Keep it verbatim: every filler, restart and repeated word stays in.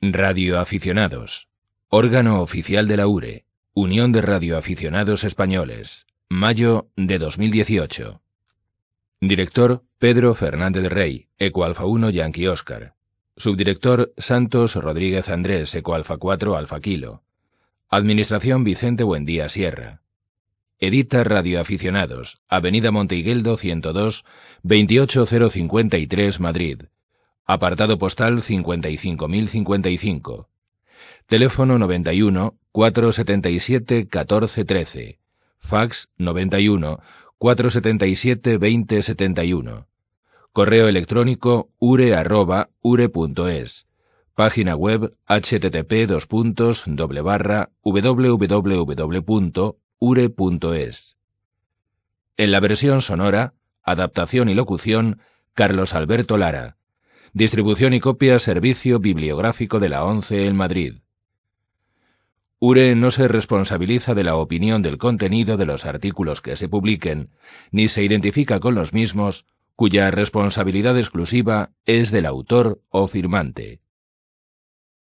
Radioaficionados. Órgano oficial de la U R E. Unión de Radioaficionados Españoles. Mayo de dos mil dieciocho. Director Pedro Fernández Rey, Eco Alfa uno Yankee Oscar. Subdirector Santos Rodríguez Andrés, Eco Alfa cuatro Alfa Kilo. Administración Vicente Buendía Sierra. Edita Radioaficionados, Avenida Monteigueldo ciento dos, veintiocho mil cincuenta y tres, Madrid. Apartado postal cincuenta y cinco mil cincuenta y cinco. Teléfono noventa y uno, cuatrocientos setenta y siete, catorce trece. Fax noventa y uno, cuatrocientos setenta y siete, veinte setenta y uno. Correo electrónico ure arroba ure punto es. Página web http dos puntos doble barra www punto ure punto es. En la versión sonora, adaptación y locución, Carlos Alberto Lara. Distribución y copia Servicio Bibliográfico de la ONCE en Madrid. U R E no se responsabiliza de la opinión del contenido de los artículos que se publiquen, ni se identifica con los mismos, cuya responsabilidad exclusiva es del autor o firmante.